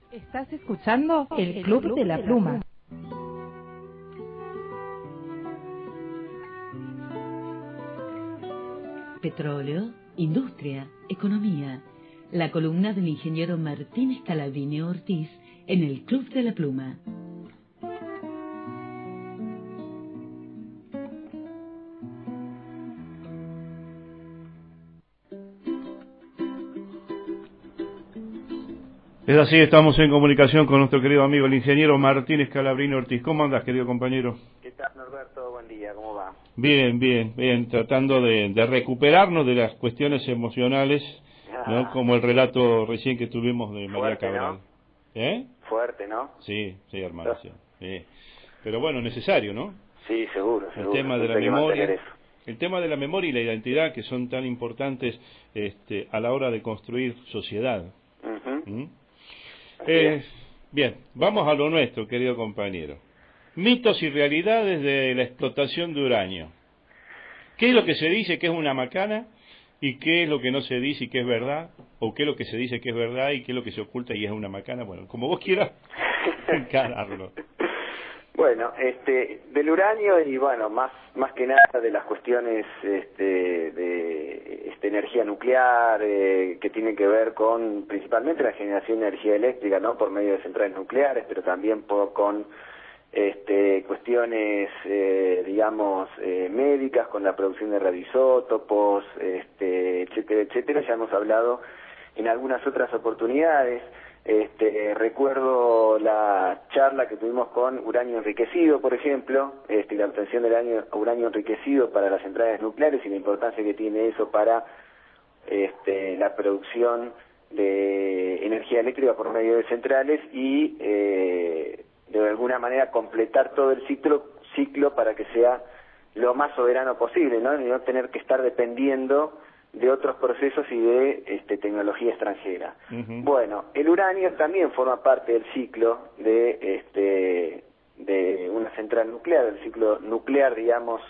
Estás escuchando el Club de la Pluma. Petróleo, industria, economía. La columna del ingeniero Martín Scalabrini Ortiz en el Club de la Pluma. Es así, estamos en comunicación con nuestro querido amigo el ingeniero Martín Scalabrini Ortiz. ¿Cómo andas, querido compañero? ¿Qué tal, Norberto? Buen día, ¿cómo va? Bien, tratando de recuperarnos de las cuestiones emocionales, ¿no? Como el relato recién que tuvimos de María Fuerte, Cabral. ¿no? Fuerte, ¿no? Sí, hermano, sí. Pero bueno, necesario, ¿no? Sí, seguro. El tema de la memoria, el tema de la memoria y la identidad, que son tan importantes a la hora de construir sociedad. Uh-huh. Bien, vamos a lo nuestro, querido compañero. Mitos y realidades de la explotación de uranio. ¿Qué es lo que se dice que es una macana? ¿Y qué es lo que no se dice y que es verdad? ¿O qué es lo que se dice que es verdad y qué es lo que se oculta y es una macana? Bueno, como vos quieras encararlo. Bueno, del uranio y bueno, más que nada de las cuestiones de energía nuclear que tienen que ver con principalmente la generación de energía eléctrica, ¿no? Por medio de centrales nucleares, pero también con cuestiones, digamos, médicas, con la producción de radioisótopos, etcétera. Ya hemos hablado en algunas otras oportunidades. Recuerdo la charla que tuvimos con uranio enriquecido, por ejemplo, la obtención del uranio enriquecido para las centrales nucleares y la importancia que tiene eso para la producción de energía eléctrica por medio de centrales y de alguna manera completar todo el ciclo para que sea lo más soberano posible, ¿no? Y no tener que estar dependiendo de otros procesos y de tecnología extranjera. Uh-huh. Bueno, el uranio también forma parte del ciclo de una central nuclear, del ciclo nuclear, digamos,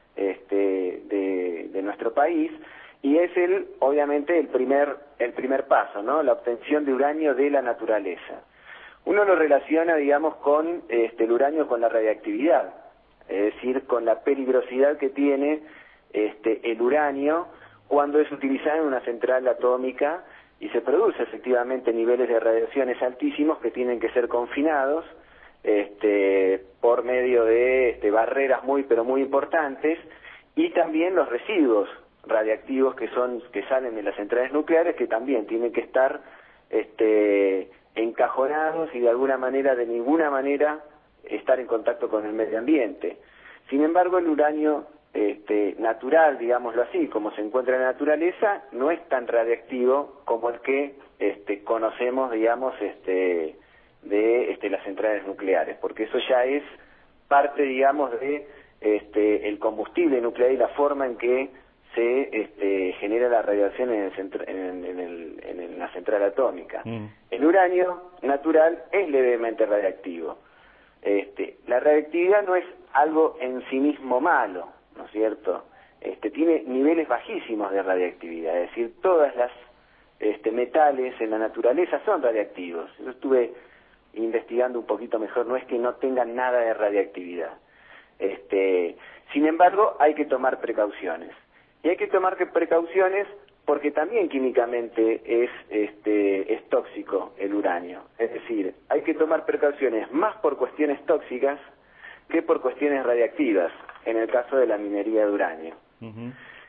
de nuestro país, y es obviamente el primer paso, ¿no? La obtención de uranio de la naturaleza. Uno lo relaciona, digamos, con el uranio con la radiactividad, es decir, con la peligrosidad que tiene el uranio cuando es utilizado en una central atómica y se produce efectivamente niveles de radiaciones altísimos que tienen que ser confinados por medio de barreras muy importantes, y también los residuos radiactivos que salen de las centrales nucleares, que también tienen que estar encajonados y de ninguna manera estar en contacto con el medio ambiente. Sin embargo, el uranio natural, digámoslo así, como se encuentra en la naturaleza, no es tan radiactivo como el que conocemos, digamos, de las centrales nucleares, porque eso ya es parte, digamos, de el combustible nuclear y la forma en que se genera la radiación en la central atómica. El uranio natural es levemente radiactivo. La radiactividad no es algo en sí mismo malo, ¿no es cierto? Tiene niveles bajísimos de radiactividad, es decir, todas las metales en la naturaleza son radiactivos. Yo estuve investigando un poquito mejor, no es que no tengan nada de radiactividad. Sin embargo, hay que tomar precauciones. Y hay que tomar precauciones porque también químicamente es tóxico el uranio. Es decir, hay que tomar precauciones más por cuestiones tóxicas que por cuestiones radiactivas, en el caso de la minería de uranio. Uh-huh.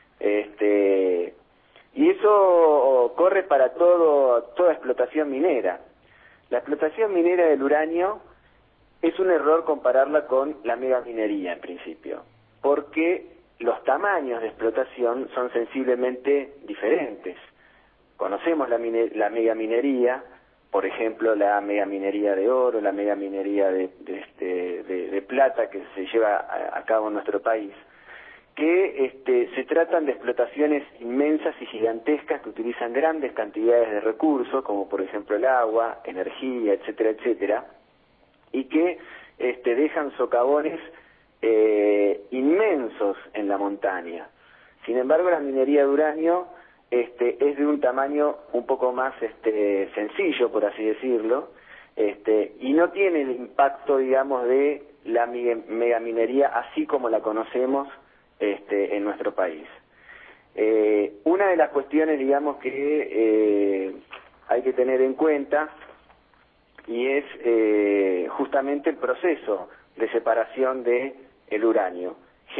Y eso corre para toda explotación minera. La explotación minera del uranio es un error compararla con la megaminería en principio, porque los tamaños de explotación son sensiblemente diferentes. Conocemos la megaminería, por ejemplo, la megaminería de oro, la megaminería de plata que se lleva a cabo en nuestro país, que se tratan de explotaciones inmensas y gigantescas que utilizan grandes cantidades de recursos, como por ejemplo el agua, energía, etcétera, y que dejan socavones inmensos en la montaña. Sin embargo, la minería de uranio es de un tamaño un poco más sencillo, por así decirlo, y no tiene el impacto, digamos, de la megaminería así como la conocemos en nuestro país. Una de las cuestiones, digamos, que hay que tener en cuenta y es justamente el proceso de separación de el uranio.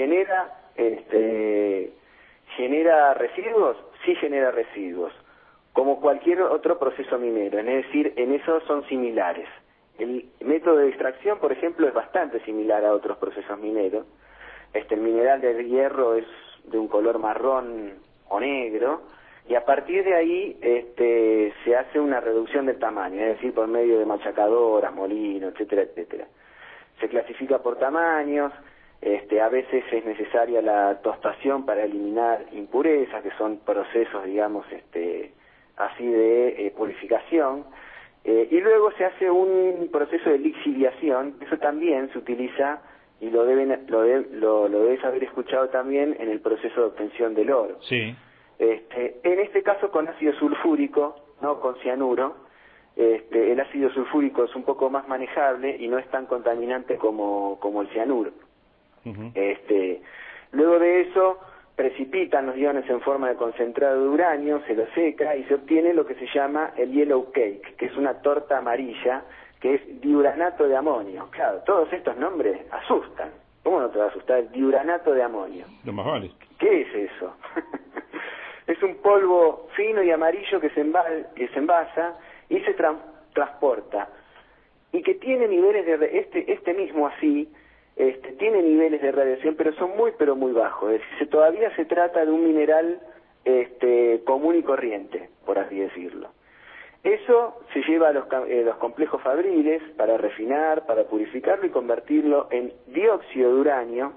¿Genera residuos? Sí genera residuos, como cualquier otro proceso minero, es decir, en eso son similares. El método de extracción, por ejemplo, es bastante similar a otros procesos mineros. El mineral del hierro es de un color marrón o negro, y a partir de ahí se hace una reducción del tamaño, es decir, por medio de machacadoras, molinos, etcétera, etcétera. Se clasifica por tamaños, a veces es necesaria la tostación para eliminar impurezas, que son procesos, digamos, así de purificación, y luego se hace un proceso de lixiviación. Eso también se utiliza, y lo debes haber escuchado también, en el proceso de obtención del oro. Sí. En este caso con ácido sulfúrico, no con cianuro. El ácido sulfúrico es un poco más manejable y no es tan contaminante como el cianuro. Uh-huh. Luego de eso precipitan los iones en forma de concentrado de uranio, se lo seca y se obtiene lo que se llama el yellow cake, que es una torta amarilla, que es diuranato de amonio. Claro, todos estos nombres asustan. ¿Cómo no te va a asustar el diuranato de amonio? Lo más vale. ¿Qué es eso? Es un polvo fino y amarillo que se envasa y se transporta, y que tiene niveles de este mismo así tiene niveles de radiación, pero son pero muy bajos. Es decir, todavía se trata de un mineral común y corriente, por así decirlo. Eso se lleva a los complejos fabriles para refinar, para purificarlo y convertirlo en dióxido de uranio,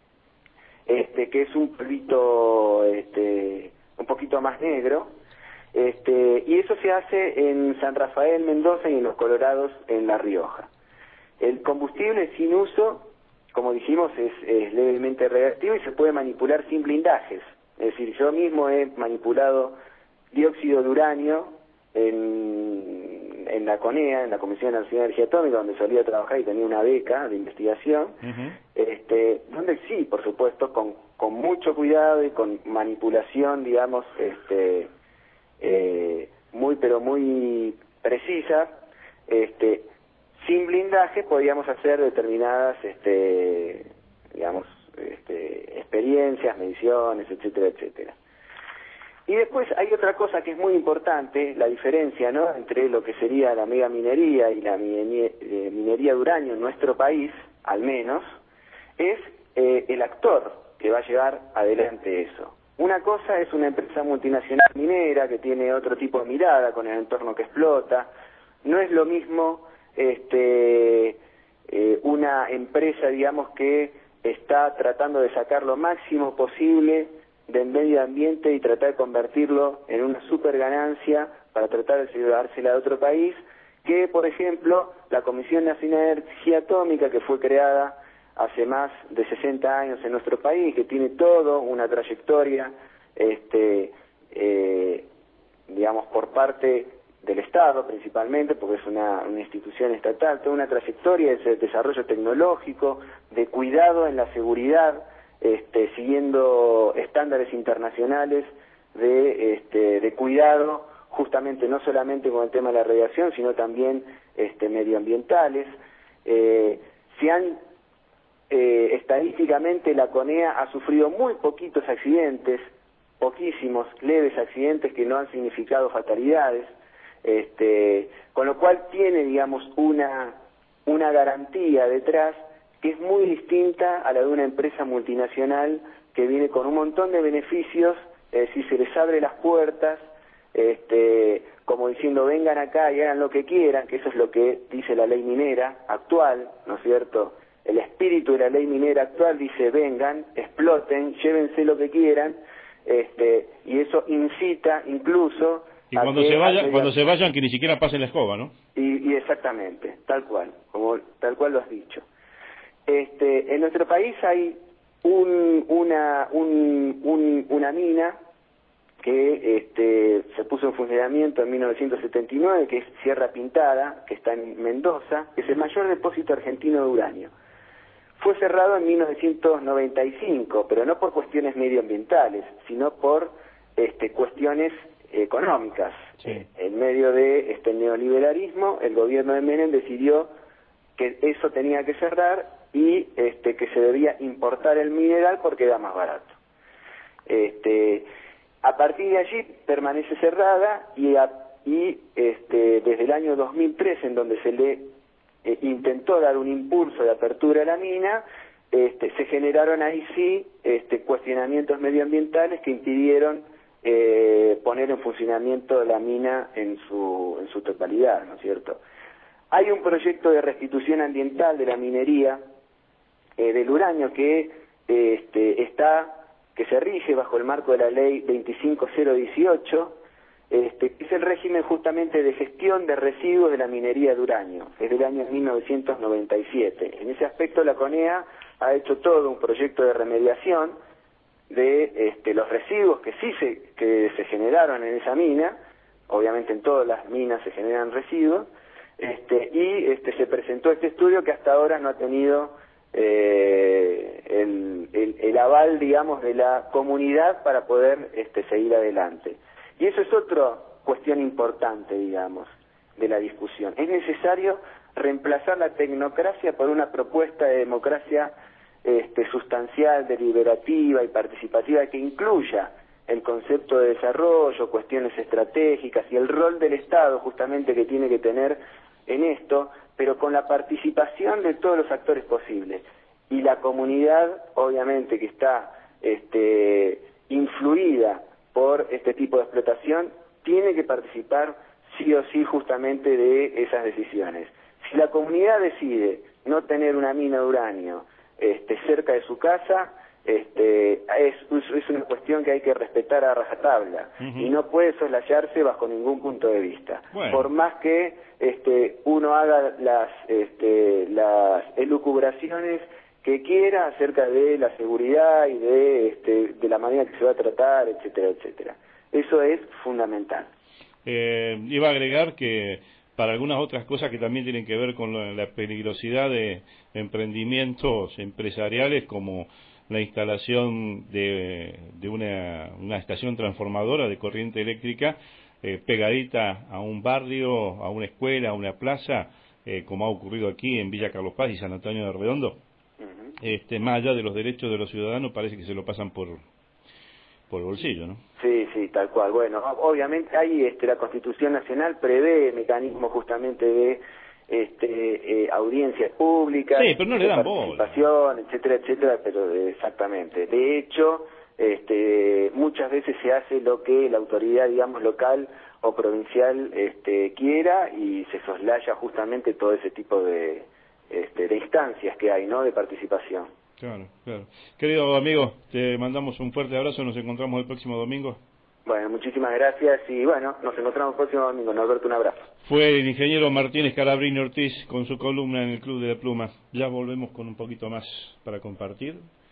que es un polvito un poquito más negro, y eso se hace en San Rafael, Mendoza, y en los Colorados, en La Rioja. El combustible sin uso, como dijimos, es levemente reactivo y se puede manipular sin blindajes. Es decir, yo mismo he manipulado dióxido de uranio en la CONEA, en la Comisión Nacional de Energía Atómica, donde solía trabajar y tenía una beca de investigación, donde sí, por supuesto, con mucho cuidado y con manipulación, digamos, muy precisa, sin blindaje podíamos hacer determinadas, experiencias, mediciones, etcétera, etcétera. Y después hay otra cosa que es muy importante, la diferencia, ¿no?, entre lo que sería la megaminería y la minería de uranio en nuestro país, al menos, es el actor que va a llevar adelante eso. Una cosa es una empresa multinacional minera que tiene otro tipo de mirada con el entorno que explota. No es lo mismo una empresa, digamos, que está tratando de sacar lo máximo posible del medio ambiente y tratar de convertirlo en una super ganancia para tratar de llevársela a otro país, que, por ejemplo, la Comisión Nacional de Energía Atómica, que fue creada hace más de 60 años en nuestro país, que tiene toda una trayectoria, digamos, por parte del Estado principalmente, porque es una institución estatal, toda una trayectoria de desarrollo tecnológico, de cuidado en la seguridad, siguiendo estándares internacionales de cuidado, justamente no solamente con el tema de la radiación, sino también medioambientales. Estadísticamente la CONEA ha sufrido muy poquitos accidentes, poquísimos, leves accidentes que no han significado fatalidades, con lo cual tiene, digamos, una garantía detrás que es muy distinta a la de una empresa multinacional que viene con un montón de beneficios, si se les abre las puertas, como diciendo vengan acá y hagan lo que quieran, que eso es lo que dice la ley minera actual, ¿no es cierto? El espíritu de la ley minera actual dice vengan, exploten, llévense lo que quieran, y eso incita incluso y cuando se vayan que ni siquiera pasen la escoba, ¿no? Y exactamente, tal cual lo has dicho. En nuestro país hay una mina que se puso en funcionamiento en 1979, que es Sierra Pintada, que está en Mendoza, que es el mayor depósito argentino de uranio. Fue cerrado en 1995, pero no por cuestiones medioambientales, sino por cuestiones económicas. Sí. En medio de este neoliberalismo, el gobierno de Menem decidió que eso tenía que cerrar y que se debía importar el mineral porque era más barato. A partir de allí permanece cerrada y desde el año 2003, en donde se le intentó dar un impulso de apertura a la mina, se generaron ahí sí cuestionamientos medioambientales que impidieron poner en funcionamiento la mina en su totalidad, ¿no es cierto? Hay un proyecto de restitución ambiental de la minería del uranio que se rige bajo el marco de la ley 25018, que es el régimen justamente de gestión de residuos de la minería de uranio, es del año 1997. En ese aspecto la CONEA ha hecho todo un proyecto de remediación de los residuos que se generaron en esa mina. Obviamente en todas las minas se generan residuos, y se presentó este estudio que hasta ahora no ha tenido el aval, digamos, de la comunidad para poder seguir adelante. Y eso es otra cuestión importante, digamos, de la discusión. Es necesario reemplazar la tecnocracia por una propuesta de democracia sustancial, deliberativa y participativa que incluya el concepto de desarrollo, cuestiones estratégicas y el rol del Estado justamente que tiene que tener en esto, pero con la participación de todos los actores posibles. Y la comunidad, obviamente, que está influida por este tipo de explotación, tiene que participar sí o sí justamente de esas decisiones. Si la comunidad decide no tener una mina de uranio cerca de su casa, es una cuestión que hay que respetar a rajatabla, y no puede soslayarse bajo ningún punto de vista. Bueno. Por más que uno haga las elucubraciones que quiera acerca de la seguridad y de la manera que se va a tratar, etcétera, etcétera. Eso es fundamental. Iba a agregar que para algunas otras cosas que también tienen que ver con la peligrosidad de emprendimientos empresariales, como la instalación de una estación transformadora de corriente eléctrica pegadita a un barrio, a una escuela, a una plaza, como ha ocurrido aquí en Villa Carlos Paz y San Antonio de Redondo. Más allá de los derechos de los ciudadanos, parece que se lo pasan por el bolsillo, ¿no? Sí, sí, tal cual. Bueno, obviamente ahí la Constitución Nacional prevé mecanismos justamente de audiencias públicas, sí, pero no le dan participación, etcétera, etcétera, pero exactamente. De hecho, muchas veces se hace lo que la autoridad, digamos, local o provincial quiera, y se soslaya justamente todo ese tipo de instancias que hay, ¿no?, de participación. Claro, claro. Querido amigo, te mandamos un fuerte abrazo, nos encontramos el próximo domingo. Bueno, muchísimas gracias y bueno, nos encontramos el próximo domingo. Norberto, un abrazo. Fue el ingeniero Martínez Scalabrini Ortiz con su columna en el Club de la Pluma. Ya volvemos con un poquito más para compartir.